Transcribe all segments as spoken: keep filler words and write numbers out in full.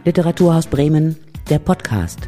Literaturhaus Bremen, der Podcast.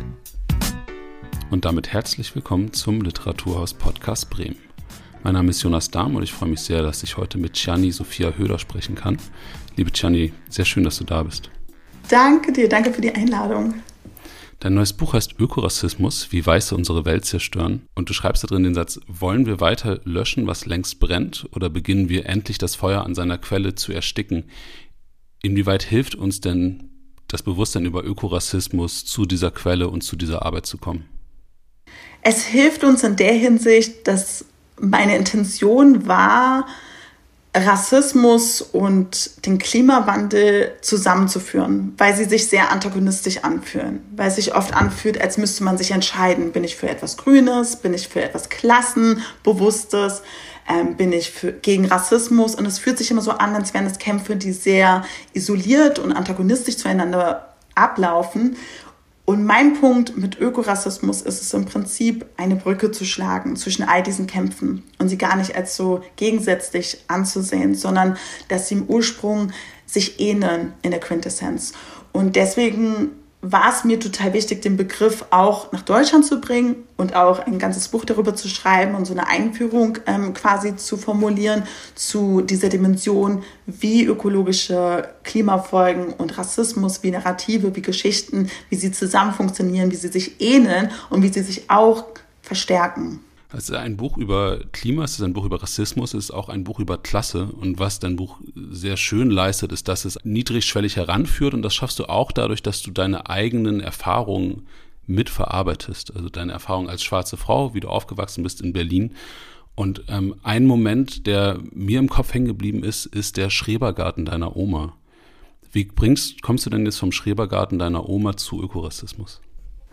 Und damit herzlich willkommen zum Literaturhaus Podcast Bremen. Mein Name ist Jonas Dahm und ich freue mich sehr, dass ich heute mit Gianni Sophia Höder sprechen kann. Liebe Gianni, sehr schön, dass du da bist. Danke dir, danke für die Einladung. Dein neues Buch heißt Ökorassismus, wie Weiße unsere Welt zerstören. Und du schreibst da drin den Satz, wollen wir weiter löschen, was längst brennt, oder beginnen wir endlich das Feuer an seiner Quelle zu ersticken? Inwieweit hilft uns denn das Bewusstsein über Ökorassismus, zu dieser Quelle und zu dieser Arbeit zu kommen? Es hilft uns in der Hinsicht, dass meine Intention war, Rassismus und den Klimawandel zusammenzuführen, weil sie sich sehr antagonistisch anfühlen, weil es sich oft anfühlt, als müsste man sich entscheiden, bin ich für etwas Grünes, bin ich für etwas Klassenbewusstes, ähm, bin ich für, gegen Rassismus, und es fühlt sich immer so an, als wären es Kämpfe, die sehr isoliert und antagonistisch zueinander ablaufen. Und mein Punkt mit Ökorassismus ist es im Prinzip, eine Brücke zu schlagen zwischen all diesen Kämpfen und sie gar nicht als so gegensätzlich anzusehen, sondern dass sie im Ursprung sich ähneln in der Quintessenz. Und deswegen war es mir total wichtig, den Begriff auch nach Deutschland zu bringen und auch ein ganzes Buch darüber zu schreiben und so eine Einführung ähm, quasi zu formulieren zu dieser Dimension, wie ökologische Klimafolgen und Rassismus, wie Narrative, wie Geschichten, wie sie zusammen funktionieren, wie sie sich ähneln und wie sie sich auch verstärken. Es ist ein Buch über Klima, es ist ein Buch über Rassismus, es ist auch ein Buch über Klasse. Und was dein Buch sehr schön leistet, ist, dass es niedrigschwellig heranführt. Und das schaffst du auch dadurch, dass du deine eigenen Erfahrungen mitverarbeitest. Also deine Erfahrung als schwarze Frau, wie du aufgewachsen bist in Berlin. Und ähm, ein Moment, der mir im Kopf hängen geblieben ist, ist der Schrebergarten deiner Oma. Wie bringst, kommst du denn jetzt vom Schrebergarten deiner Oma zu Ökorassismus?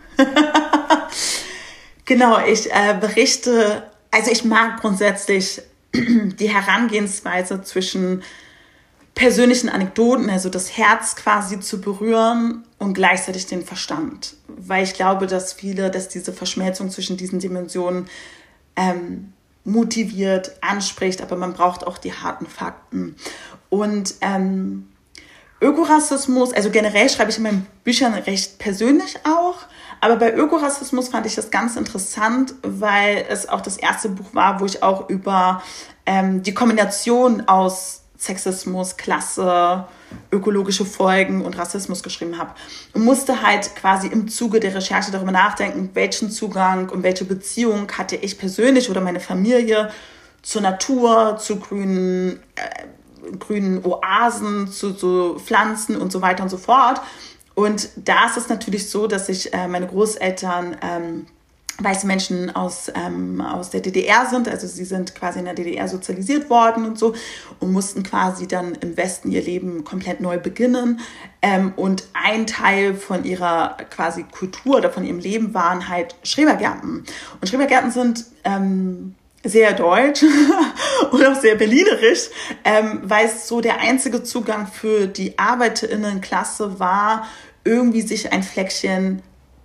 Genau, ich äh, berichte, also ich mag grundsätzlich die Herangehensweise zwischen persönlichen Anekdoten, also das Herz quasi zu berühren und gleichzeitig den Verstand. Weil ich glaube, dass viele, dass diese Verschmelzung zwischen diesen Dimensionen ähm, motiviert, anspricht, aber man braucht auch die harten Fakten. Und ähm, Ökorassismus, also generell schreibe ich in meinen Büchern recht persönlich auch, aber bei Ökorassismus fand ich das ganz interessant, weil es auch das erste Buch war, wo ich auch über ähm, die Kombination aus Sexismus, Klasse, ökologische Folgen und Rassismus geschrieben habe. Und musste halt quasi im Zuge der Recherche darüber nachdenken, welchen Zugang und welche Beziehung hatte ich persönlich oder meine Familie zur Natur, zu grünen, äh, grünen Oasen, zu so Pflanzen und so weiter und so fort. Und da ist es natürlich so, dass ich äh, meine Großeltern ähm, weiße Menschen aus, ähm, aus der D D R sind. Also sie sind quasi in der D D R sozialisiert worden und so und mussten quasi dann im Westen ihr Leben komplett neu beginnen. Ähm, und ein Teil von ihrer quasi Kultur oder von ihrem Leben waren halt Schrebergärten. Und Schrebergärten sind ähm, sehr deutsch und auch sehr berlinerisch, ähm, weil es so der einzige Zugang für die ArbeiterInnenklasse war, irgendwie sich ein Fleckchen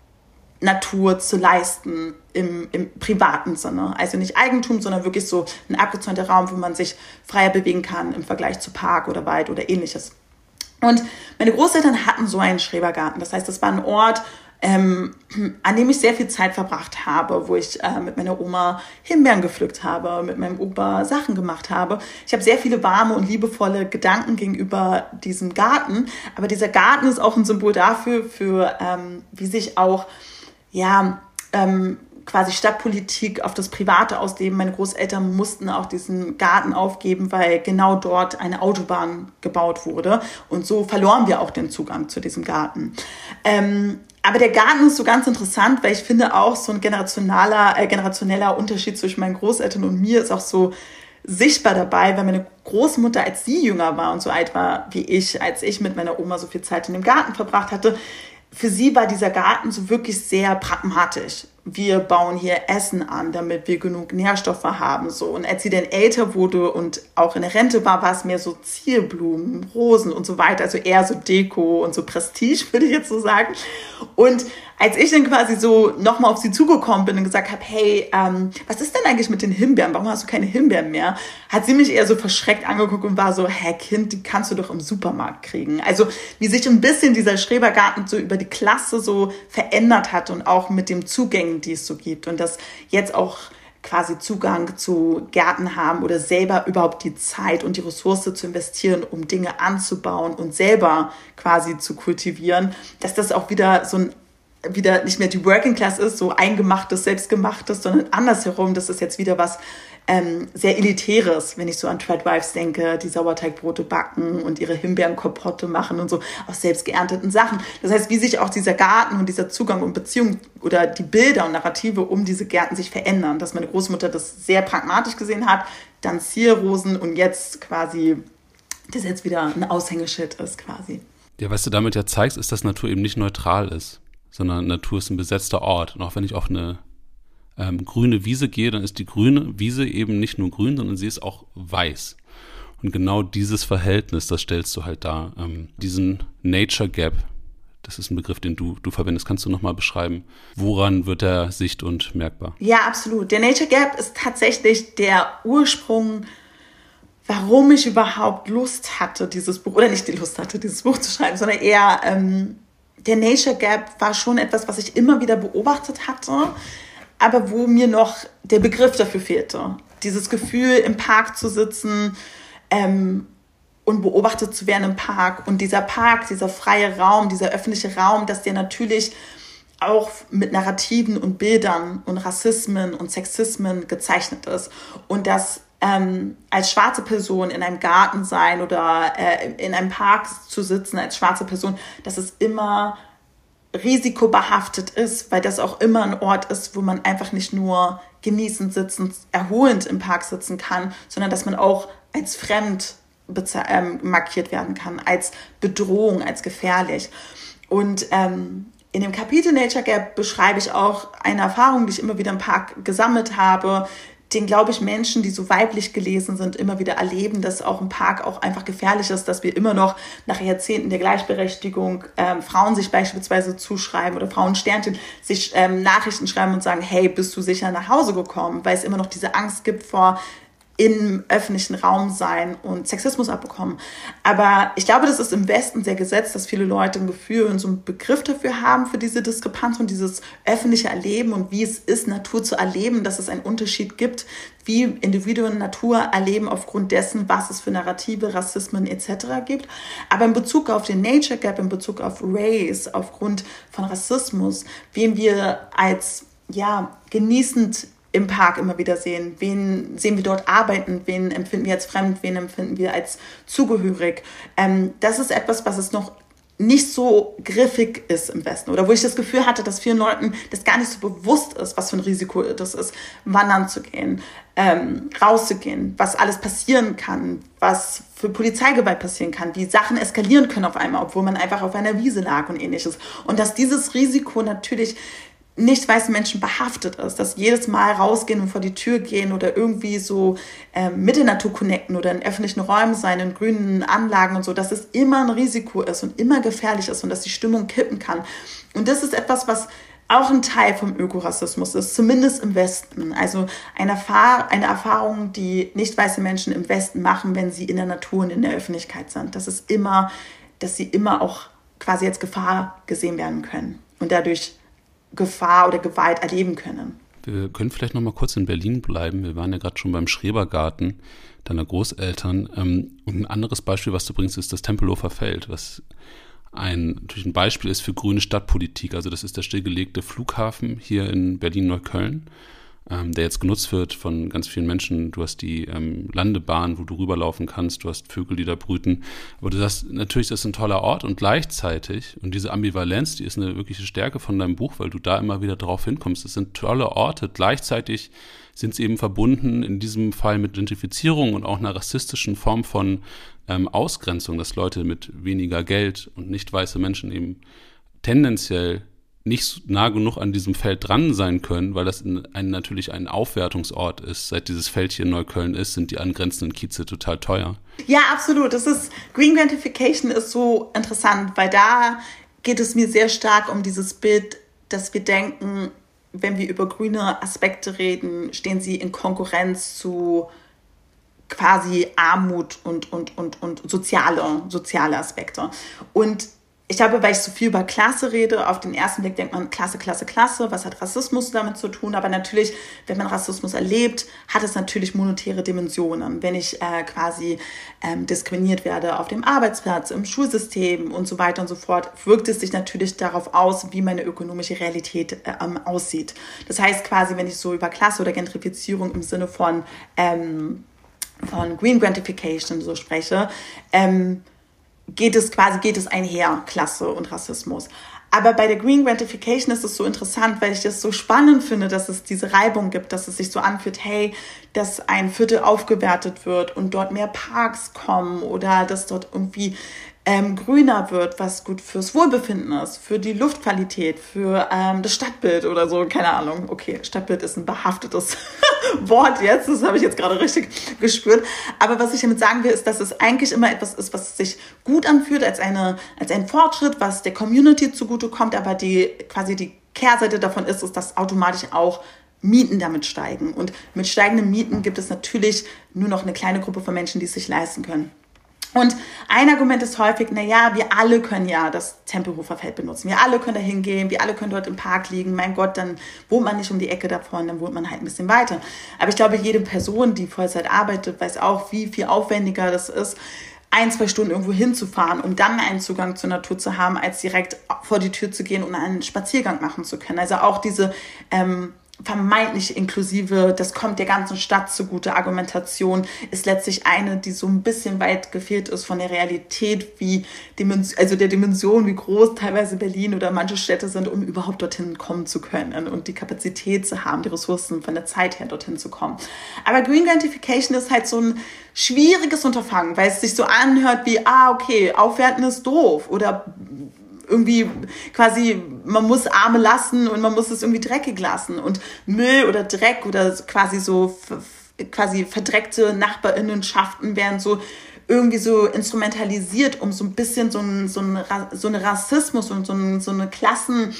Natur zu leisten im, im privaten Sinne. Also nicht Eigentum, sondern wirklich so ein abgezäunter Raum, wo man sich freier bewegen kann im Vergleich zu Park oder Wald oder ähnliches. Und meine Großeltern hatten so einen Schrebergarten. Das heißt, das war ein Ort, ähm, an dem ich sehr viel Zeit verbracht habe, wo ich äh, mit meiner Oma Himbeeren gepflückt habe, mit meinem Opa Sachen gemacht habe. Ich habe sehr viele warme und liebevolle Gedanken gegenüber diesem Garten. Aber dieser Garten ist auch ein Symbol dafür, für ähm, wie sich auch ja ähm, quasi Stadtpolitik auf das Private ausleben. Meine Großeltern mussten auch diesen Garten aufgeben, weil genau dort eine Autobahn gebaut wurde. Und so verloren wir auch den Zugang zu diesem Garten. Ähm, aber der Garten ist so ganz interessant, weil ich finde auch so ein generationaler, äh, generationeller Unterschied zwischen meinen Großeltern und mir ist auch so sichtbar dabei, weil meine Großmutter, als sie jünger war und so alt war wie ich, als ich mit meiner Oma so viel Zeit in dem Garten verbracht hatte, für sie war dieser Garten so wirklich sehr pragmatisch, wir bauen hier Essen an, damit wir genug Nährstoffe haben. So. Und als sie dann älter wurde und auch in der Rente war, war es mehr so Zierblumen, Rosen und so weiter. Also eher so Deko und so Prestige, würde ich jetzt so sagen. Und als ich dann quasi so nochmal auf sie zugekommen bin und gesagt habe, hey, ähm, was ist denn eigentlich mit den Himbeeren? Warum hast du keine Himbeeren mehr? Hat sie mich eher so verschreckt angeguckt und war so, hä, Kind, die kannst du doch im Supermarkt kriegen. Also wie sich ein bisschen dieser Schrebergarten so über die Klasse so verändert hat und auch mit dem Zugängen, die es so gibt. Und dass jetzt auch quasi Zugang zu Gärten haben oder selber überhaupt die Zeit und die Ressource zu investieren, um Dinge anzubauen und selber quasi zu kultivieren, dass das auch wieder so ein wieder nicht mehr die Working Class ist, so eingemachtes, selbstgemachtes, sondern andersherum, das ist jetzt wieder was ähm, sehr Elitäres, wenn ich so an Tradwives denke, die Sauerteigbrote backen und ihre Himbeerenkompotte machen und so aus selbst geernteten Sachen. Das heißt, wie sich auch dieser Garten und dieser Zugang und Beziehung oder die Bilder und Narrative um diese Gärten sich verändern, dass meine Großmutter das sehr pragmatisch gesehen hat, dann Zierrosen und jetzt quasi, das jetzt wieder ein Aushängeschild ist quasi. Ja, was du damit ja zeigst, ist, dass Natur eben nicht neutral ist, sondern Natur ist ein besetzter Ort. Und auch wenn ich auf eine ähm, grüne Wiese gehe, dann ist die grüne Wiese eben nicht nur grün, sondern sie ist auch weiß. Und genau dieses Verhältnis, das stellst du halt dar. Ähm, diesen Nature Gap, das ist ein Begriff, den du, du verwendest. Kannst du nochmal beschreiben, woran wird er sicht- und merkbar? Ja, absolut. Der Nature Gap ist tatsächlich der Ursprung, warum ich überhaupt Lust hatte, dieses Buch, oder nicht die Lust hatte, dieses Buch zu schreiben, sondern eher... Ähm, Der Nature Gap war schon etwas, was ich immer wieder beobachtet hatte, aber wo mir noch der Begriff dafür fehlte. Dieses Gefühl, im Park zu sitzen ähm, und beobachtet zu werden im Park. Und dieser Park, dieser freie Raum, dieser öffentliche Raum, dass der natürlich auch mit Narrativen und Bildern und Rassismen und Sexismen gezeichnet ist. Und dass Ähm, als schwarze Person in einem Garten sein oder äh, in einem Park zu sitzen als schwarze Person, dass es immer risikobehaftet ist, weil das auch immer ein Ort ist, wo man einfach nicht nur genießend, sitzend, erholend im Park sitzen kann, sondern dass man auch als fremd beze- ähm, markiert werden kann, als Bedrohung, als gefährlich. Und ähm, in dem Kapitel Nature Gap beschreibe ich auch eine Erfahrung, die ich immer wieder im Park gesammelt habe, den, glaube ich, Menschen, die so weiblich gelesen sind, immer wieder erleben, dass auch im Park auch einfach gefährlich ist, dass wir immer noch nach Jahrzehnten der Gleichberechtigung ähm, Frauen sich beispielsweise zuschreiben oder Frauensternchen sich ähm, Nachrichten schreiben und sagen, hey, bist du sicher nach Hause gekommen? Weil es immer noch diese Angst gibt vor im öffentlichen Raum sein und Sexismus abbekommen. Aber ich glaube, das ist im Westen sehr gesetzt, dass viele Leute ein Gefühl und so einen Begriff dafür haben, für diese Diskrepanz und dieses öffentliche Erleben und wie es ist, Natur zu erleben, dass es einen Unterschied gibt, wie Individuen Natur erleben aufgrund dessen, was es für Narrative, Rassismen et cetera gibt. Aber in Bezug auf den Nature Gap, in Bezug auf Race, aufgrund von Rassismus, wen wir als ja genießend im Park immer wieder sehen. Wen sehen wir dort arbeiten? Wen empfinden wir als fremd? Wen empfinden wir als zugehörig? Ähm, das ist etwas, was es noch nicht so griffig ist im Westen. Oder wo ich das Gefühl hatte, dass vielen Leuten das gar nicht so bewusst ist, was für ein Risiko das ist, wandern zu gehen, ähm, rauszugehen, was alles passieren kann, was für Polizeigewalt passieren kann, wie Sachen eskalieren können auf einmal, obwohl man einfach auf einer Wiese lag und ähnliches. Und dass dieses Risiko natürlich nicht weißen Menschen behaftet ist, dass jedes Mal rausgehen und vor die Tür gehen oder irgendwie so äh, mit der Natur connecten oder in öffentlichen Räumen sein, in grünen Anlagen und so, dass es immer ein Risiko ist und immer gefährlich ist und dass die Stimmung kippen kann. Und das ist etwas, was auch ein Teil vom Ökorassismus ist, zumindest im Westen. Also eine, Erfahr- eine Erfahrung, die nicht weiße Menschen im Westen machen, wenn sie in der Natur und in der Öffentlichkeit sind. Das ist immer, dass sie immer auch quasi als Gefahr gesehen werden können und dadurch Gefahr oder Gewalt erleben können. Wir können vielleicht noch mal kurz in Berlin bleiben. Wir waren ja gerade schon beim Schrebergarten deiner Großeltern. Und ein anderes Beispiel, was du bringst, ist das Tempelhofer Feld, was ein, natürlich ein Beispiel ist für grüne Stadtpolitik. Also das ist der stillgelegte Flughafen hier in Berlin-Neukölln, ähm, der jetzt genutzt wird von ganz vielen Menschen. Du hast die ähm, Landebahn, wo du rüberlaufen kannst, du hast Vögel, die da brüten. Aber du sagst, natürlich ist das ein toller Ort und gleichzeitig, und diese Ambivalenz, die ist eine wirkliche Stärke von deinem Buch, weil du da immer wieder drauf hinkommst. Es sind tolle Orte, gleichzeitig sind sie eben verbunden in diesem Fall mit Gentrifizierung und auch einer rassistischen Form von ähm, Ausgrenzung, dass Leute mit weniger Geld und nicht weiße Menschen eben tendenziell nicht nah genug an diesem Feld dran sein können, weil das in, ein, natürlich ein Aufwertungsort ist. Seit dieses Feld hier in Neukölln ist, sind die angrenzenden Kieze total teuer. Ja, absolut. Das ist, Green Gentrification ist so interessant, weil da geht es mir sehr stark um dieses Bild, dass wir denken, wenn wir über grüne Aspekte reden, stehen sie in Konkurrenz zu quasi Armut und, und, und, und soziale, soziale Aspekte. Und ich glaube, weil ich so viel über Klasse rede, auf den ersten Blick denkt man Klasse, Klasse, Klasse, was hat Rassismus damit zu tun? Aber natürlich, wenn man Rassismus erlebt, hat es natürlich monetäre Dimensionen. Wenn ich äh, quasi ähm, diskriminiert werde auf dem Arbeitsplatz, im Schulsystem und so weiter und so fort, wirkt es sich natürlich darauf aus, wie meine ökonomische Realität äh, ähm, aussieht. Das heißt quasi, wenn ich so über Klasse oder Gentrifizierung im Sinne von, ähm, von Green Gentrification so spreche, ähm, geht es quasi, geht es einher, Klasse und Rassismus. Aber bei der Green Gentrification ist es so interessant, weil ich das so spannend finde, dass es diese Reibung gibt, dass es sich so anfühlt, hey, dass ein Viertel aufgewertet wird und dort mehr Parks kommen oder dass dort irgendwie ähm, grüner wird, was gut fürs Wohlbefinden ist, für die Luftqualität, für ähm, das Stadtbild oder so, keine Ahnung. Okay, Stadtbild ist ein behaftetes Wort jetzt, das habe ich jetzt gerade richtig gespürt. Aber was ich damit sagen will, ist, dass es eigentlich immer etwas ist, was sich gut anfühlt als eine, als ein Fortschritt, was der Community zugutekommt, aber die quasi die Kehrseite davon ist, ist, dass automatisch auch Mieten damit steigen. Und mit steigenden Mieten gibt es natürlich nur noch eine kleine Gruppe von Menschen, die es sich leisten können. Und ein Argument ist häufig, na ja, wir alle können ja das Tempelhofer Feld benutzen. Wir alle können da hingehen, wir alle können dort im Park liegen. Mein Gott, dann wohnt man nicht um die Ecke davon, dann wohnt man halt ein bisschen weiter. Aber ich glaube, jede Person, die Vollzeit arbeitet, weiß auch, wie viel aufwendiger das ist, ein, zwei Stunden irgendwo hinzufahren, um dann einen Zugang zur Natur zu haben, als direkt vor die Tür zu gehen und einen Spaziergang machen zu können. Also auch diese ähm, vermeintlich inklusive, das kommt der ganzen Stadt zugute, Argumentation ist letztlich eine, die so ein bisschen weit gefehlt ist von der Realität, wie Dimension, also der Dimension, wie groß teilweise Berlin oder manche Städte sind, um überhaupt dorthin kommen zu können und die Kapazität zu haben, die Ressourcen von der Zeit her dorthin zu kommen. Aber Green Gentrification ist halt so ein schwieriges Unterfangen, weil es sich so anhört wie, ah, okay, aufwerten ist doof oder irgendwie quasi, man muss Arme lassen und man muss es irgendwie dreckig lassen und Müll oder Dreck oder quasi so quasi verdreckte Nachbarinnenschaften werden so irgendwie so instrumentalisiert, um so ein bisschen so ein so ein so eine Rassismus und so, ein, so eine Klassen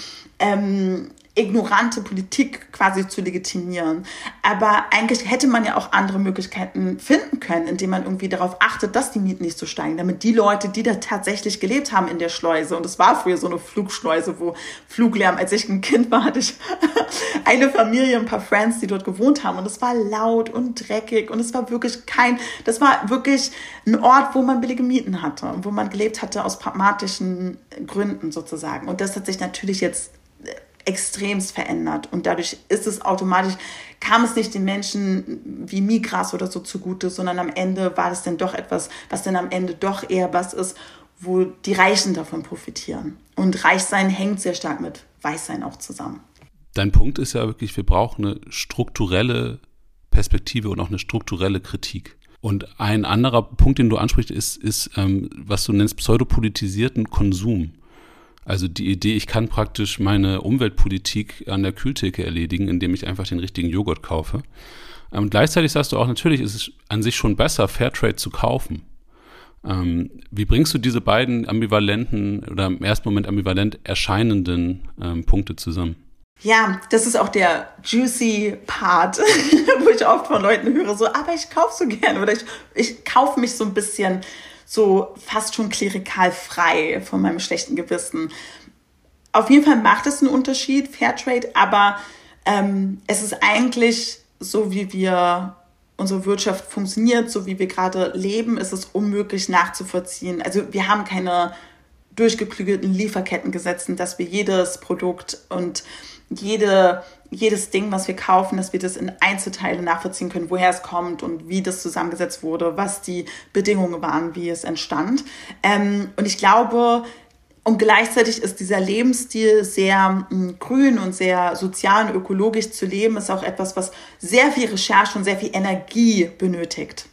ähm, ignorante Politik quasi zu legitimieren. Aber eigentlich hätte man ja auch andere Möglichkeiten finden können, indem man irgendwie darauf achtet, dass die Mieten nicht so steigen, damit die Leute, die da tatsächlich gelebt haben in der Schleuse, und es war früher so eine Flugschleuse, wo Fluglärm, als ich ein Kind war, hatte ich eine Familie, ein paar Friends, die dort gewohnt haben und es war laut und dreckig und es war wirklich kein, das war wirklich ein Ort, wo man billige Mieten hatte und wo man gelebt hatte aus pragmatischen Gründen sozusagen. Und das hat sich natürlich jetzt extremst verändert und dadurch ist es automatisch, kam es nicht den Menschen wie Migras oder so zugute, sondern am Ende war das dann doch etwas, was dann am Ende doch eher was ist, wo die Reichen davon profitieren. Und Reichsein hängt sehr stark mit Weißsein auch zusammen. Dein Punkt ist ja wirklich, wir brauchen eine strukturelle Perspektive und auch eine strukturelle Kritik. Und ein anderer Punkt, den du ansprichst, ist, ist ähm, was du nennst pseudopolitisierten Konsum. Also die Idee, ich kann praktisch meine Umweltpolitik an der Kühltheke erledigen, indem ich einfach den richtigen Joghurt kaufe. Und gleichzeitig sagst du auch, natürlich ist es an sich schon besser, Fairtrade zu kaufen. Ähm, wie bringst du diese beiden ambivalenten oder im ersten Moment ambivalent erscheinenden ähm, Punkte zusammen? Ja, das ist auch der juicy Part, wo ich oft von Leuten höre, so, aber ich kaufe so gerne oder ich, ich kaufe mich so ein bisschen so fast schon klerikal frei von meinem schlechten Gewissen. Auf jeden Fall macht es einen Unterschied, Fairtrade, aber ähm, es ist eigentlich so, wie wir unsere Wirtschaft funktioniert, so wie wir gerade leben, ist es unmöglich nachzuvollziehen. Also wir haben keine durchgeklügelten Lieferkettengesetzen, dass wir jedes Produkt und jede, jedes Ding, was wir kaufen, dass wir das in Einzelteile nachvollziehen können, woher es kommt und wie das zusammengesetzt wurde, was die Bedingungen waren, wie es entstand. Ähm, und ich glaube, und gleichzeitig ist dieser Lebensstil sehr mh, grün und sehr sozial und ökologisch zu leben, ist auch etwas, was sehr viel Recherche und sehr viel Energie benötigt.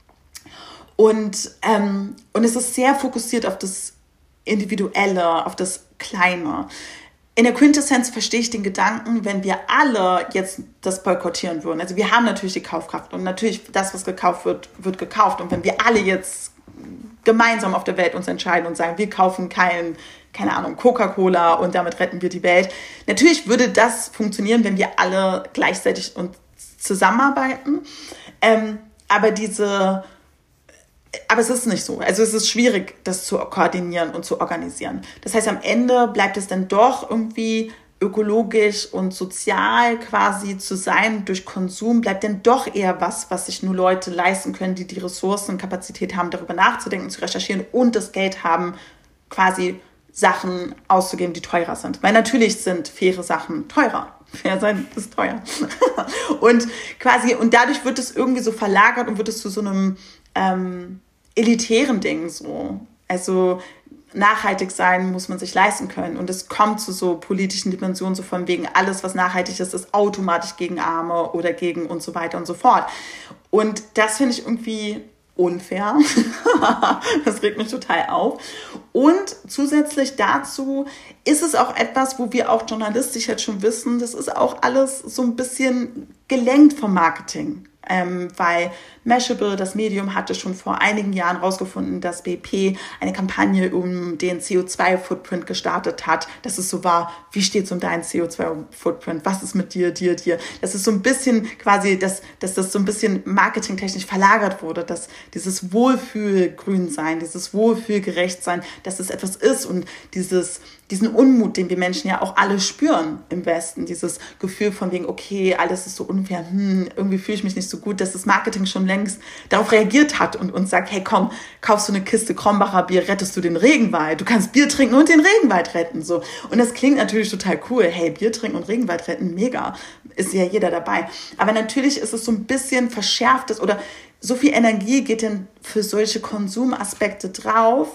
Und, ähm, und es ist sehr fokussiert auf das Individuelle, auf das Kleine. in der Quintessenz verstehe ich den Gedanken, wenn wir alle jetzt das boykottieren würden. Also wir haben natürlich die Kaufkraft und natürlich das, was gekauft wird, wird gekauft. Und wenn wir alle jetzt gemeinsam auf der Welt uns entscheiden und sagen, wir kaufen kein, keine Ahnung, Coca-Cola und damit retten wir die Welt. Natürlich würde das funktionieren, wenn wir alle gleichzeitig und zusammenarbeiten. Ähm, aber diese... Aber es ist nicht so. Also es ist schwierig, das zu koordinieren und zu organisieren. Das heißt, am Ende bleibt es dann doch irgendwie ökologisch und sozial quasi zu sein durch Konsum, bleibt dann doch eher was, was sich nur Leute leisten können, die die Ressourcen und Kapazität haben, darüber nachzudenken, zu recherchieren und das Geld haben, quasi Sachen auszugeben, die teurer sind. Weil natürlich sind faire Sachen teurer. Fair sein ist teuer. und quasi, und dadurch wird es irgendwie so verlagert und wird es zu so einem ähm, elitären Ding so. Also nachhaltig sein muss man sich leisten können. Und es kommt zu so politischen Dimensionen, so von wegen alles, was nachhaltig ist, ist automatisch gegen Arme oder gegen und so weiter und so fort. Und das finde ich irgendwie unfair. Das regt mich total auf. Und zusätzlich dazu ist es auch etwas, wo wir auch journalistisch jetzt schon wissen, das ist auch alles so ein bisschen gelenkt vom Marketing. Ähm, weil Mashable, das Medium, hatte schon vor einigen Jahren herausgefunden, dass B P eine Kampagne um den C O zwei Footprint gestartet hat, dass es so war, wie steht es um deinen C O zwei Footprint, was ist mit dir, dir, dir, dass es so ein bisschen quasi, dass, dass das so ein bisschen marketingtechnisch verlagert wurde, dass dieses Wohlfühlgrünsein, dieses Wohlfühlgerechtsein, dass es etwas ist und dieses diesen Unmut, den wir Menschen ja auch alle spüren im Westen, dieses Gefühl von wegen, okay, alles ist so unfair, hm, irgendwie fühle ich mich nicht so gut, dass das Marketing schon längst darauf reagiert hat und uns sagt, hey komm, kaufst du eine Kiste Krombacher Bier, rettest du den Regenwald, du kannst Bier trinken und den Regenwald retten, so. Und das klingt natürlich total cool, hey, Bier trinken und Regenwald retten, mega, ist ja jeder dabei. Aber natürlich ist es so ein bisschen verschärftes oder so viel Energie geht denn für solche Konsumaspekte drauf,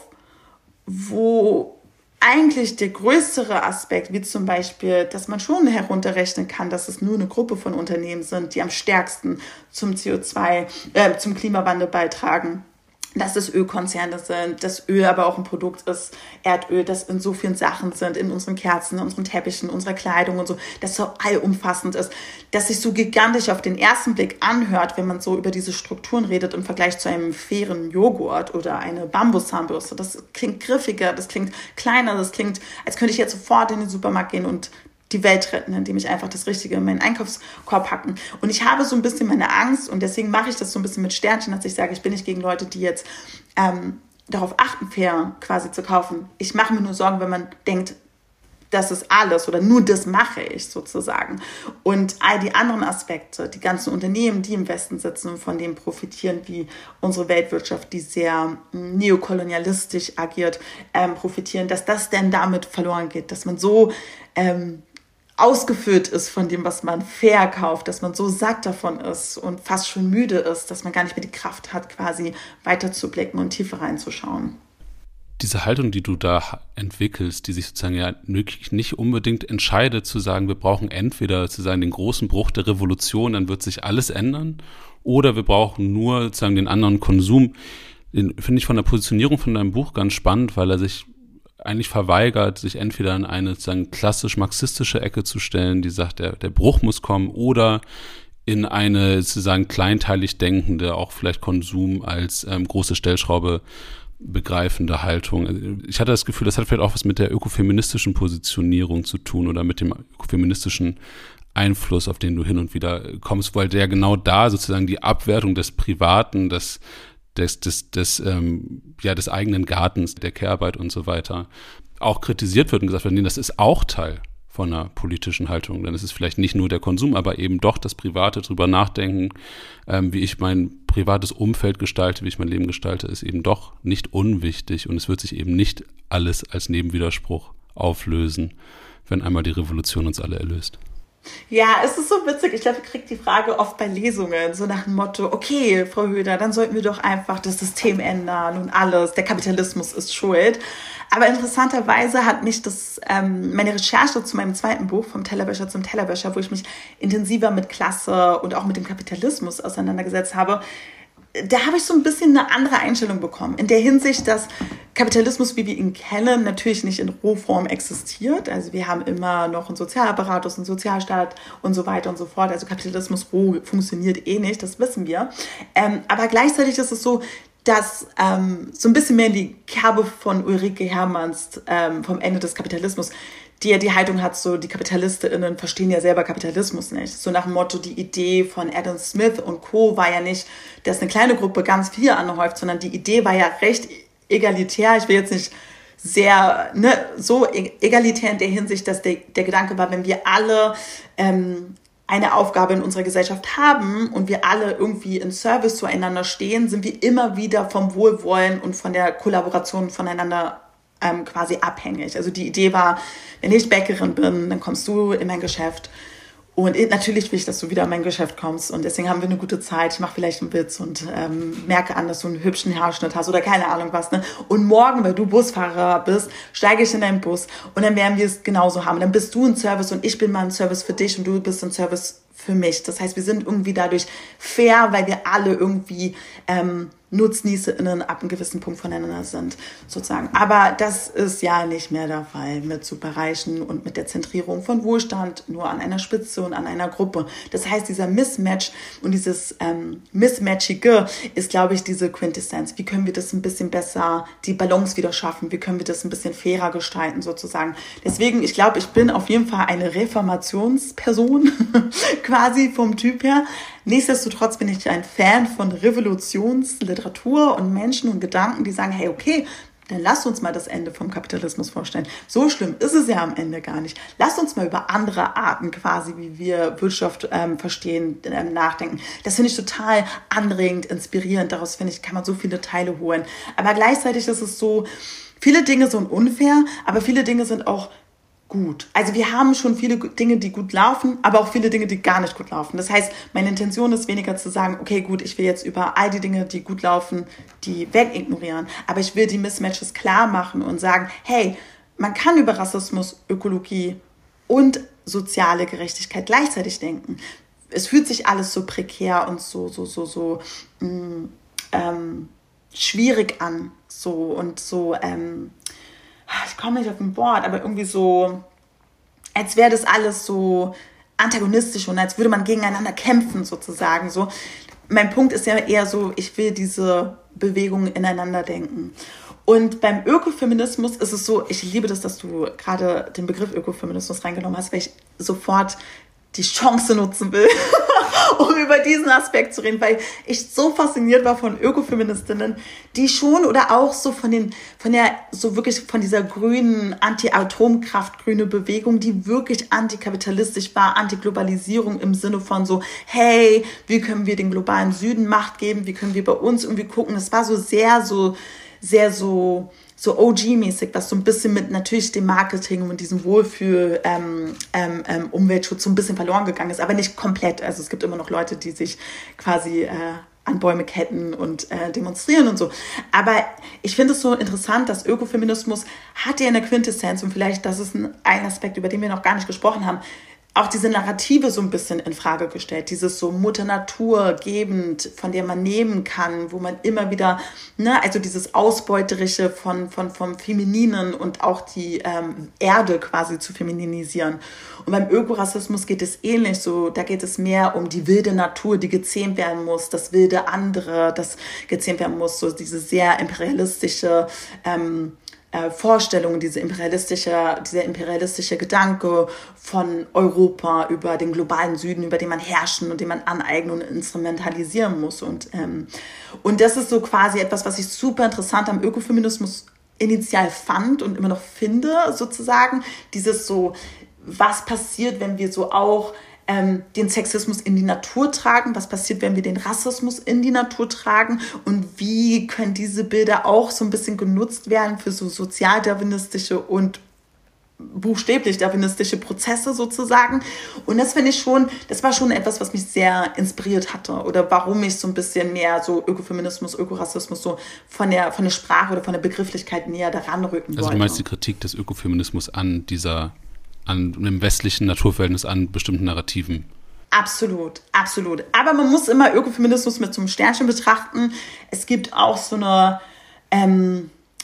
wo eigentlich der größere Aspekt, wie zum Beispiel, dass man schon herunterrechnen kann, dass es nur eine Gruppe von Unternehmen sind, die am stärksten zum C O zwei, äh, zum Klimawandel beitragen, dass es Ölkonzerne sind, dass Öl aber auch ein Produkt ist, Erdöl, das in so vielen Sachen sind, in unseren Kerzen, in unseren Teppichen, unserer Kleidung und so, das so allumfassend ist, dass sich so gigantisch auf den ersten Blick anhört, wenn man so über diese Strukturen redet im Vergleich zu einem fairen Joghurt oder eine Bambuszahnbürste. Das klingt griffiger, das klingt kleiner, das klingt, als könnte ich jetzt sofort in den Supermarkt gehen und die Welt retten, indem ich einfach das Richtige in meinen Einkaufskorb packen. Und ich habe so ein bisschen meine Angst und deswegen mache ich das so ein bisschen mit Sternchen, dass ich sage, ich bin nicht gegen Leute, die jetzt ähm, darauf achten, fair quasi zu kaufen. Ich mache mir nur Sorgen, wenn man denkt, das ist alles oder nur das mache ich sozusagen. Und all die anderen Aspekte, die ganzen Unternehmen, die im Westen sitzen und von denen profitieren, wie unsere Weltwirtschaft, die sehr neokolonialistisch agiert, ähm, profitieren, dass das denn damit verloren geht, dass man so ähm, ausgefüllt ist von dem, was man verkauft, dass man so satt davon ist und fast schon müde ist, dass man gar nicht mehr die Kraft hat, quasi weiterzublicken und tiefer reinzuschauen. Diese Haltung, die du da entwickelst, die sich sozusagen ja nicht unbedingt entscheidet, zu sagen, wir brauchen entweder sozusagen den großen Bruch der Revolution, dann wird sich alles ändern, oder wir brauchen nur sozusagen den anderen Konsum, den finde ich von der Positionierung von deinem Buch ganz spannend, weil er sich eigentlich verweigert, sich entweder in eine sozusagen klassisch marxistische Ecke zu stellen, die sagt, der, der Bruch muss kommen, oder in eine sozusagen kleinteilig denkende, auch vielleicht Konsum als ähm, große Stellschraube begreifende Haltung. Ich hatte das Gefühl, das hat vielleicht auch was mit der ökofeministischen Positionierung zu tun oder mit dem ökofeministischen Einfluss, auf den du hin und wieder kommst, weil der genau da sozusagen die Abwertung des Privaten, des des, des, des, ähm, ja, des eigenen Gartens, der Care-Arbeit und so weiter, auch kritisiert wird und gesagt wird, nee, das ist auch Teil von einer politischen Haltung. Denn es ist vielleicht nicht nur der Konsum, aber eben doch das Private, drüber nachdenken, ähm, wie ich mein privates Umfeld gestalte, wie ich mein Leben gestalte, ist eben doch nicht unwichtig und es wird sich eben nicht alles als Nebenwiderspruch auflösen, wenn einmal die Revolution uns alle erlöst. Ja, es ist so witzig. Ich glaube, ich kriege die Frage oft bei Lesungen, so nach dem Motto, okay, Frau Höder, dann sollten wir doch einfach das System ändern und alles. Der Kapitalismus ist schuld. Aber interessanterweise hat mich das, ähm, meine Recherche zu meinem zweiten Buch, vom Tellerwäscher zum Tellerwäscher, wo ich mich intensiver mit Klasse und auch mit dem Kapitalismus auseinandergesetzt habe, da habe ich so ein bisschen eine andere Einstellung bekommen. In der Hinsicht, dass Kapitalismus, wie wir ihn kennen, natürlich nicht in Rohform existiert. Also wir haben immer noch einen Sozialapparatus, einen Sozialstaat und so weiter und so fort. Also Kapitalismus roh funktioniert eh nicht, das wissen wir. Ähm, aber gleichzeitig ist es so, dass ähm, so ein bisschen mehr in die Kerbe von Ulrike Hermanns ähm, vom Ende des Kapitalismus, die ja die Haltung hat, so die KapitalistInnen verstehen ja selber Kapitalismus nicht. So nach dem Motto, die Idee von Adam Smith und Co. war ja nicht, dass eine kleine Gruppe ganz viel anhäuft, sondern die Idee war ja recht egalitär. Ich will jetzt nicht sehr, ne, so egalitär in der Hinsicht, dass der, der Gedanke war, wenn wir alle ähm, eine Aufgabe in unserer Gesellschaft haben und wir alle irgendwie in Service zueinander stehen, sind wir immer wieder vom Wohlwollen und von der Kollaboration voneinander ähm, quasi abhängig. Also die Idee war, wenn ich Bäckerin bin, dann kommst du in mein Geschäft. Und natürlich will ich, dass du wieder in mein Geschäft kommst. Und deswegen haben wir eine gute Zeit. Ich mache vielleicht einen Witz und ähm, merke an, dass du einen hübschen Haarschnitt hast oder keine Ahnung was. Ne? Und morgen, weil du Busfahrer bist, steige ich in deinen Bus und dann werden wir es genauso haben. Dann bist du ein Service und ich bin mal ein Service für dich und du bist ein Service für mich. Das heißt, wir sind irgendwie dadurch fair, weil wir alle irgendwie ähm, NutznießerInnen ab einem gewissen Punkt voneinander sind, sozusagen. Aber das ist ja nicht mehr der Fall mit Superreichen und mit der Zentrierung von Wohlstand nur an einer Spitze und an einer Gruppe. Das heißt, dieser Mismatch und dieses ähm, Mismatchige ist, glaube ich, diese Quintessenz. Wie können wir das ein bisschen besser, die Balance wieder schaffen? Wie können wir das ein bisschen fairer gestalten, sozusagen? Deswegen, ich glaube, ich bin auf jeden Fall eine Reformationsperson, quasi vom Typ her. Nichtsdestotrotz bin ich ein Fan von Revolutionsliteratur und Menschen und Gedanken, die sagen, hey, okay, dann lasst uns mal das Ende vom Kapitalismus vorstellen. So schlimm ist es ja am Ende gar nicht. Lasst uns mal über andere Arten quasi, wie wir Wirtschaft ähm, verstehen, ähm, nachdenken. Das finde ich total anregend, inspirierend. Daraus, finde ich, kann man so viele Teile holen. Aber gleichzeitig ist es so, viele Dinge sind unfair, aber viele Dinge sind auch gut. Also wir haben schon viele Dinge, die gut laufen, aber auch viele Dinge, die gar nicht gut laufen. Das heißt, meine Intention ist weniger zu sagen, okay, gut, ich will jetzt über all die Dinge, die gut laufen, die wegignorieren. Aber ich will die Mismatches klar machen und sagen, hey, man kann über Rassismus, Ökologie und soziale Gerechtigkeit gleichzeitig denken. Es fühlt sich alles so prekär und so, so, so, so mh, ähm, schwierig an. So und so, ähm, ich komme nicht auf ein Wort, aber irgendwie so, als wäre das alles so antagonistisch und als würde man gegeneinander kämpfen sozusagen. So. Mein Punkt ist ja eher so, ich will diese Bewegungen ineinander denken. Und beim Ökofeminismus ist es so, ich liebe das, dass du gerade den Begriff Ökofeminismus reingenommen hast, weil ich sofort die Chance nutzen will, um über diesen Aspekt zu reden, weil ich so fasziniert war von Ökofeministinnen, die schon oder auch so von den, von der, so wirklich von dieser grünen, Anti-Atomkraft grüne Bewegung, die wirklich antikapitalistisch war, Antiglobalisierung im Sinne von so, hey, wie können wir den globalen Süden Macht geben, wie können wir bei uns irgendwie gucken, es war so sehr, so, sehr so, so O G-mäßig, was so ein bisschen mit natürlich dem Marketing und diesem Wohlfühl ähm, ähm, ähm, Umweltschutz so ein bisschen verloren gegangen ist, aber nicht komplett. Also es gibt immer noch Leute, die sich quasi äh, an Bäume ketten und äh, demonstrieren und so. Aber ich finde es so interessant, dass Ökofeminismus hat ja eine Quintessenz und vielleicht, das ist ein, ein Aspekt, über den wir noch gar nicht gesprochen haben, auch diese Narrative so ein bisschen in Frage gestellt, dieses so Mutter Natur gebend, von der man nehmen kann, wo man immer wieder, ne, also dieses Ausbeuterische von, von, vom Femininen und auch die ähm, Erde quasi zu femininisieren. Und beim Ökorassismus geht es ähnlich so, da geht es mehr um die wilde Natur, die gezähmt werden muss, das wilde andere, das gezähmt werden muss, so diese sehr imperialistische ähm, Äh, Vorstellungen, diese imperialistische, dieser imperialistische Gedanke von Europa über den globalen Süden, über den man herrschen und den man aneignen und instrumentalisieren muss. Und, ähm, und das ist so quasi etwas, was ich super interessant am Ökofeminismus initial fand und immer noch finde, sozusagen. Dieses so, was passiert, wenn wir so auch ähm, den Sexismus in die Natur tragen, was passiert, wenn wir den Rassismus in die Natur tragen und wie können diese Bilder auch so ein bisschen genutzt werden für so sozialdarwinistische und buchstäblich darwinistische Prozesse sozusagen. Und das finde ich schon, das war schon etwas, was mich sehr inspiriert hatte oder warum ich so ein bisschen mehr so Ökofeminismus, Ökorassismus so von der, von der Sprache oder von der Begrifflichkeit näher daran rücken wollte. Also du meinst die Kritik des Ökofeminismus an dieser an einem westlichen Naturverhältnis, an bestimmten Narrativen. Absolut, absolut. Aber man muss immer Ökofeminismus mit so einem Sternchen betrachten. Es gibt auch so eine, ähm,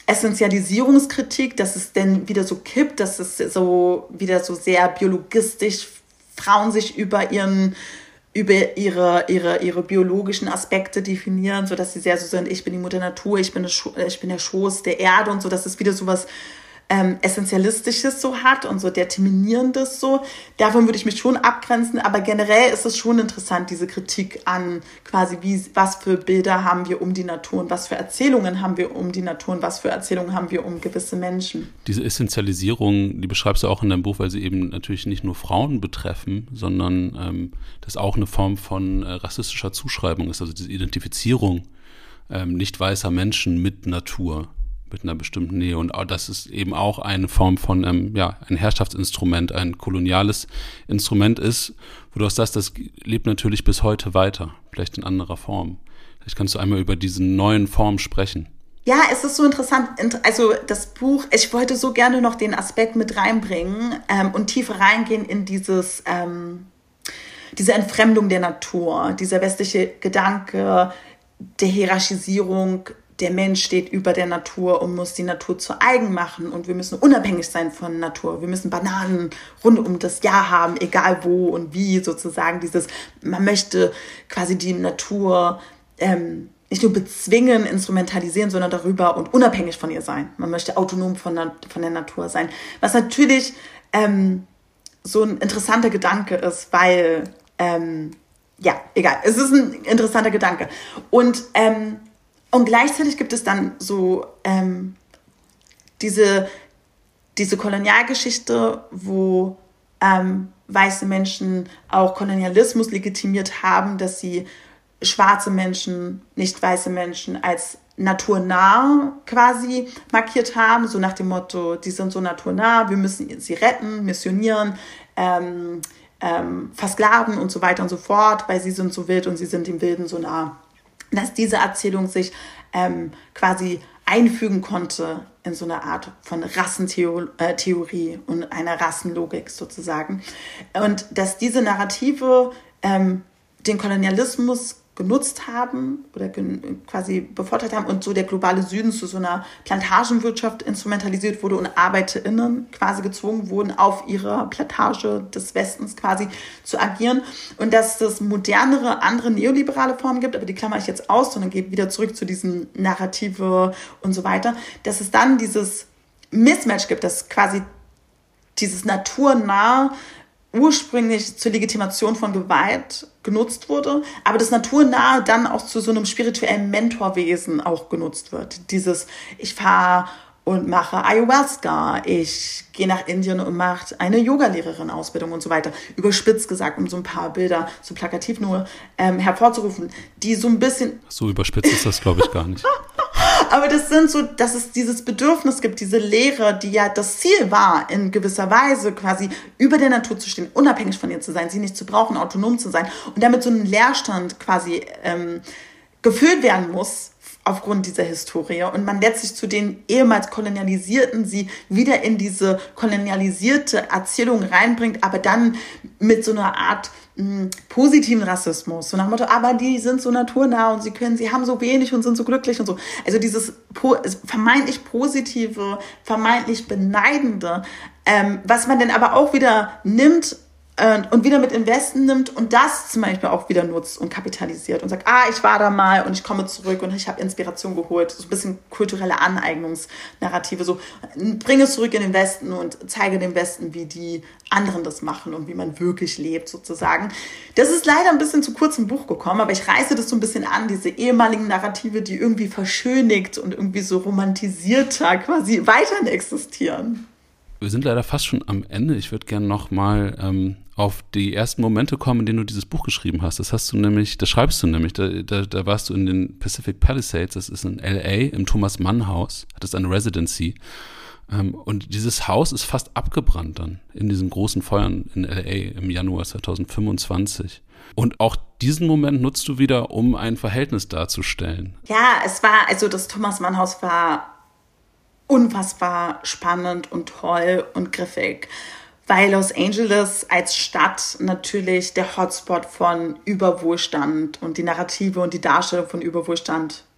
Essentialisierungskritik, dass es dann wieder so kippt, dass es so wieder so sehr biologistisch Frauen sich über ihren über ihre, ihre, ihre biologischen Aspekte definieren, so dass sie sehr so sind, ich bin die Mutter Natur, ich bin, das Scho- ich bin der Schoß der Erde und so, dass es wieder so was ähm, Essentialistisches so hat und so Determinierendes so. Davon würde ich mich schon abgrenzen, aber generell ist es schon interessant, diese Kritik an quasi, wie, was für Bilder haben wir um die Natur und was für Erzählungen haben wir um die Natur und was für Erzählungen haben wir um gewisse Menschen. Diese Essentialisierung, die beschreibst du auch in deinem Buch, weil sie eben natürlich nicht nur Frauen betreffen, sondern ähm, das auch eine Form von äh, rassistischer Zuschreibung ist, also diese Identifizierung ähm, nicht weißer Menschen mit Natur, mit einer bestimmten Nähe. Und das ist eben auch eine Form von, ähm, ja, ein Herrschaftsinstrument, ein koloniales Instrument ist, wo du sagst, das lebt natürlich bis heute weiter, vielleicht in anderer Form. Vielleicht kannst du einmal über diese neuen Formen sprechen. Ja, es ist so interessant. Also das Buch, ich wollte so gerne noch den Aspekt mit reinbringen ähm, und tiefer reingehen in dieses, ähm, diese Entfremdung der Natur, dieser westliche Gedanke der Hierarchisierung. Der Mensch steht über der Natur und muss die Natur zu eigen machen und wir müssen unabhängig sein von Natur. Wir müssen Bananen rund um das Jahr haben, egal wo und wie sozusagen. Dieses, man möchte quasi die Natur ähm, nicht nur bezwingen, instrumentalisieren, sondern darüber und unabhängig von ihr sein. Man möchte autonom von, von der Natur sein. Was natürlich ähm, so ein interessanter Gedanke ist, weil, ähm, ja, egal, es ist ein interessanter Gedanke. Und ähm, Und gleichzeitig gibt es dann so ähm, diese, diese Kolonialgeschichte, wo ähm, weiße Menschen auch Kolonialismus legitimiert haben, dass sie schwarze Menschen, nicht weiße Menschen als naturnah quasi markiert haben, so nach dem Motto, die sind so naturnah, wir müssen sie retten, missionieren, ähm, ähm, versklaven und so weiter und so fort, weil sie sind so wild und sie sind dem Wilden so nah. Dass diese Erzählung sich ähm, quasi einfügen konnte in so eine Art von Rassentheorie und einer Rassenlogik sozusagen. Und dass diese Narrative ähm, den Kolonialismus genutzt haben oder gen- quasi bevorteilt haben und so der globale Süden zu so einer Plantagenwirtschaft instrumentalisiert wurde und ArbeiterInnen quasi gezwungen wurden, auf ihrer Plantage des Westens quasi zu agieren und dass es modernere, andere neoliberale Formen gibt, aber die klammer ich jetzt aus, sondern gehe wieder zurück zu diesen Narrative und so weiter, dass es dann dieses Mismatch gibt, dass quasi dieses naturnah ursprünglich zur Legitimation von Gewalt genutzt wurde, aber das Naturnahe dann auch zu so einem spirituellen Mentorwesen auch genutzt wird. Dieses, ich fahre und mache Ayahuasca, ich gehe nach Indien und mache eine Yogalehrerin-Ausbildung und so weiter. Überspitzt gesagt, um so ein paar Bilder, so plakativ nur ähm, hervorzurufen, die so ein bisschen... So überspitzt ist das, glaube ich, gar nicht. Aber das sind so, dass es dieses Bedürfnis gibt, diese Lehre, die ja das Ziel war, in gewisser Weise quasi über der Natur zu stehen, unabhängig von ihr zu sein, sie nicht zu brauchen, autonom zu sein und damit so ein Leerstand quasi ähm, gefüllt werden muss aufgrund dieser Historie und man letztlich zu den ehemals Kolonialisierten sie wieder in diese kolonialisierte Erzählung reinbringt, aber dann mit so einer Art mh, positiven Rassismus, so nach dem Motto, aber die sind so naturnah und sie können, sie haben so wenig und sind so glücklich und so. Also dieses po- vermeintlich positive, vermeintlich beneidende, ähm, was man dann aber auch wieder nimmt und wieder mit in den Westen nimmt und das zum Beispiel auch wieder nutzt und kapitalisiert und sagt, ah, ich war da mal und ich komme zurück und ich habe Inspiration geholt. So ein bisschen kulturelle Aneignungsnarrative. So, bringe es zurück in den Westen und zeige dem Westen, wie die anderen das machen und wie man wirklich lebt sozusagen. Das ist leider ein bisschen zu kurz im Buch gekommen, aber ich reiße das so ein bisschen an, diese ehemaligen Narrative, die irgendwie verschönigt und irgendwie so romantisierter quasi weiterhin existieren. Wir sind leider fast schon am Ende. Ich würde gerne noch mal ähm, auf die ersten Momente kommen, in denen du dieses Buch geschrieben hast. Das hast du nämlich, das schreibst du nämlich, da, da, da warst du in den Pacific Palisades, das ist in L A, im Thomas Mann Haus, hattest eine Residency. Ähm, und dieses Haus ist fast abgebrannt dann in diesen großen Feuern in L A im Januar zwanzig fünfundzwanzig. Und auch diesen Moment nutzt du wieder, um ein Verhältnis darzustellen. Ja, es war, also das Thomas Mann Haus war unfassbar spannend und toll und griffig, weil Los Angeles als Stadt natürlich der Hotspot von Überwohlstand und die Narrative und die Darstellung von Überwohlstand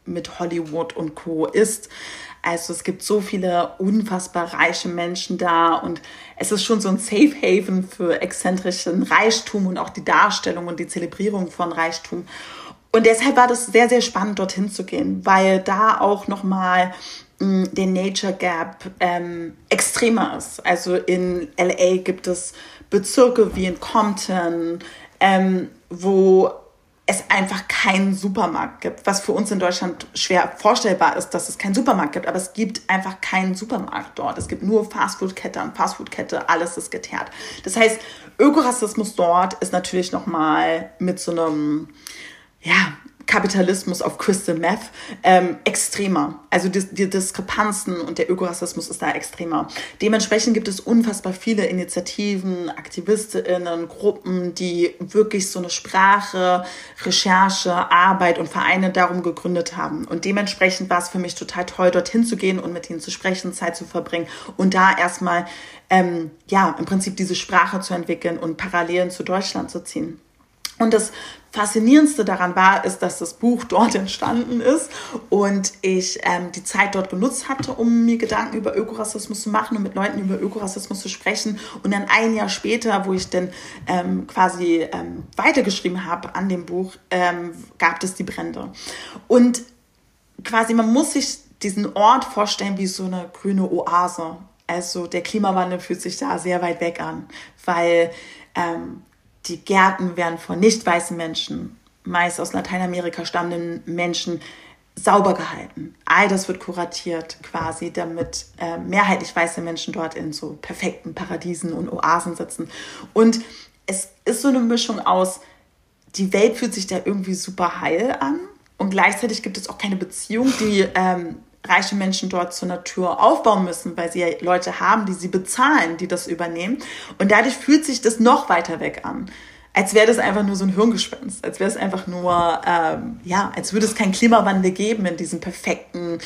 mit Hollywood und Co. ist. Also es gibt so viele unfassbar reiche Menschen da und es ist schon so ein Safe Haven für exzentrischen Reichtum und auch die Darstellung und die Zelebrierung von Reichtum. Und deshalb war das sehr, sehr spannend, dorthin zu gehen, weil da auch nochmal mh, der Nature Gap ähm, extremer ist. Also in L A gibt es Bezirke wie in Compton, ähm, wo es einfach keinen Supermarkt gibt, was für uns in Deutschland schwer vorstellbar ist, dass es keinen Supermarkt gibt, aber es gibt einfach keinen Supermarkt dort. Es gibt nur Fastfood-Kette an Fastfood-Kette, alles ist geteert. Das heißt, Ökorassismus dort ist natürlich nochmal mit so einem, ja, Kapitalismus auf Crystal Meth ähm, extremer. Also die, die Diskrepanzen und der Ökorassismus ist da extremer. Dementsprechend gibt es unfassbar viele Initiativen, AktivistInnen, Gruppen, die wirklich so eine Sprache, Recherche, Arbeit und Vereine darum gegründet haben. Und dementsprechend war es für mich total toll, dorthin zu gehen und mit ihnen zu sprechen, Zeit zu verbringen und da erstmal ähm, ja, im Prinzip diese Sprache zu entwickeln und Parallelen zu Deutschland zu ziehen. Und das Faszinierendste daran war, ist, dass das Buch dort entstanden ist und ich ähm, die Zeit dort genutzt hatte, um mir Gedanken über Ökorassismus zu machen und mit Leuten über Ökorassismus zu sprechen. Und dann ein Jahr später, wo ich dann ähm, quasi ähm, weitergeschrieben habe an dem Buch, ähm, gab es die Brände. Und quasi man muss sich diesen Ort vorstellen wie so eine grüne Oase. Also der Klimawandel fühlt sich da sehr weit weg an, weil ähm, die Gärten werden von nicht weißen Menschen, meist aus Lateinamerika stammenden Menschen, sauber gehalten. All das wird kuratiert quasi, damit äh, mehrheitlich weiße Menschen dort in so perfekten Paradiesen und Oasen sitzen. Und es ist so eine Mischung aus, die Welt fühlt sich da irgendwie super heil an und gleichzeitig gibt es auch keine Beziehung, die ähm, reiche Menschen dort zur Natur aufbauen müssen, weil sie ja Leute haben, die sie bezahlen, die das übernehmen. Und dadurch fühlt sich das noch weiter weg an. Als wäre das einfach nur so ein Hirngespinst. Als wäre es einfach nur, ähm, ja, als würde es keinen Klimawandel geben in diesem perfekten,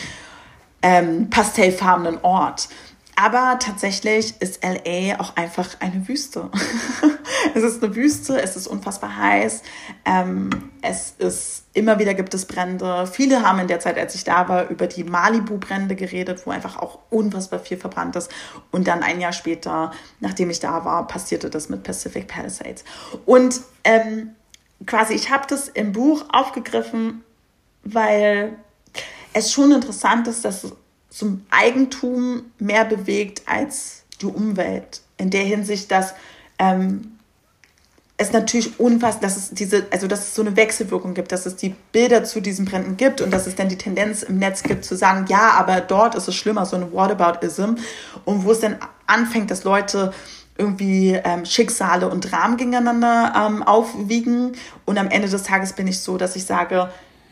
ähm, pastellfarbenen Ort. Aber tatsächlich ist L A auch einfach eine Wüste. Es ist eine Wüste, es ist unfassbar heiß, ähm, es ist, immer wieder gibt es Brände. Viele haben in der Zeit, als ich da war, über die Malibu-Brände geredet, wo einfach auch unfassbar viel verbrannt ist. Und dann ein Jahr später, nachdem ich da war, passierte das mit Pacific Palisades. Und ähm, quasi, ich habe das im Buch aufgegriffen, weil es schon interessant ist, dass zum Eigentum mehr bewegt als die Umwelt. In der Hinsicht, dass ähm, es natürlich unfassbar, dass es diese, also dass es so eine Wechselwirkung gibt, dass es die Bilder zu diesen Bränden gibt und dass es dann die Tendenz im Netz gibt zu sagen, ja, aber dort ist es schlimmer, so eine Whataboutism. Und wo es dann anfängt, dass Leute irgendwie ähm, Schicksale und Dramen gegeneinander ähm, aufwiegen. Und am Ende des Tages bin ich so, dass ich sage,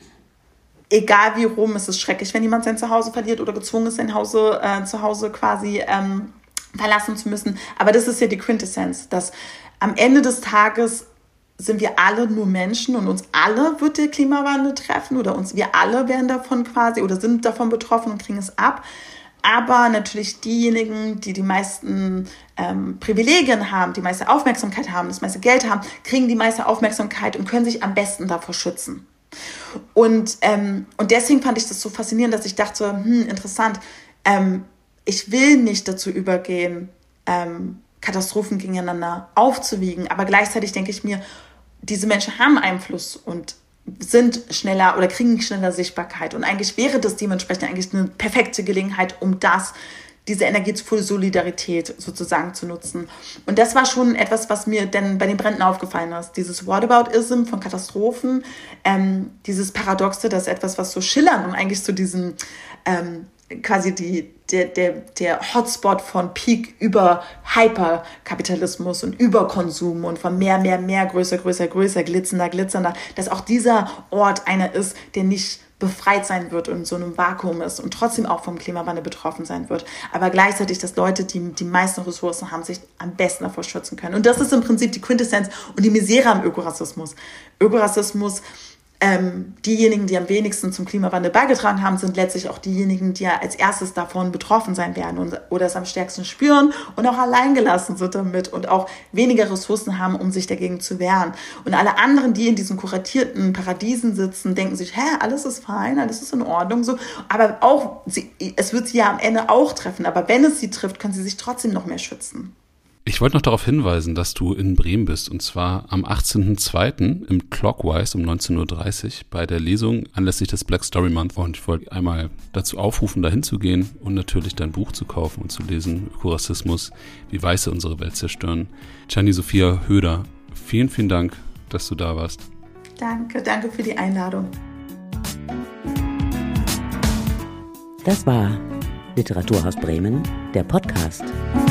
egal wie rum, es ist schrecklich, wenn jemand sein Zuhause verliert oder gezwungen ist, sein Hause, äh, Zuhause quasi ähm, verlassen zu müssen. Aber das ist ja die Quintessenz, dass am Ende des Tages sind wir alle nur Menschen und uns alle wird der Klimawandel treffen oder uns, wir alle werden davon quasi oder sind davon betroffen und kriegen es ab. Aber natürlich diejenigen, die die meisten ähm, Privilegien haben, die meiste Aufmerksamkeit haben, das meiste Geld haben, kriegen die meiste Aufmerksamkeit und können sich am besten davor schützen. Und, ähm, und deswegen fand ich das so faszinierend, dass ich dachte, hm, interessant, ähm, ich will nicht dazu übergehen, ähm, Katastrophen gegeneinander aufzuwiegen, aber gleichzeitig denke ich mir, diese Menschen haben Einfluss und sind schneller oder kriegen schneller Sichtbarkeit und eigentlich wäre das dementsprechend eigentlich eine perfekte Gelegenheit, um das, diese energievolle Solidarität sozusagen zu nutzen. Und das war schon etwas, was mir dann bei den Bränden aufgefallen ist. Dieses Whataboutism von Katastrophen, ähm, dieses Paradoxe, dass etwas, was so schillernd und eigentlich zu diesem ähm, quasi die, der, der, der Hotspot von Peak über Hyperkapitalismus und Überkonsum und von mehr, mehr, mehr, größer, größer, größer, glitzernder, glitzernder, dass auch dieser Ort einer ist, der nicht befreit sein wird und in so einem Vakuum ist und trotzdem auch vom Klimawandel betroffen sein wird. Aber gleichzeitig, dass Leute, die die meisten Ressourcen haben, sich am besten davor schützen können. Und das ist im Prinzip die Quintessenz und die Misere am Ökorassismus. Ökorassismus ähm, diejenigen, die am wenigsten zum Klimawandel beigetragen haben, sind letztlich auch diejenigen, die ja als erstes davon betroffen sein werden und, oder es am stärksten spüren und auch alleingelassen sind damit und auch weniger Ressourcen haben, um sich dagegen zu wehren. Und alle anderen, die in diesen kuratierten Paradiesen sitzen, denken sich, hä, alles ist fein, alles ist in Ordnung, so. Aber auch, sie, es wird sie ja am Ende auch treffen, aber wenn es sie trifft, können sie sich trotzdem noch mehr schützen. Ich wollte noch darauf hinweisen, dass du in Bremen bist, und zwar am achtzehnten zweiten im Clockwise um neunzehn Uhr dreißig bei der Lesung anlässlich des Black Story Month. Und ich wollte einmal dazu aufrufen, dahin zu gehen und natürlich dein Buch zu kaufen und zu lesen, Ökorassismus, wie Weiße unsere Welt zerstören. Gianni Sophia Höder, vielen, vielen Dank, dass du da warst. Danke, danke für die Einladung. Das war Literaturhaus Bremen, der Podcast.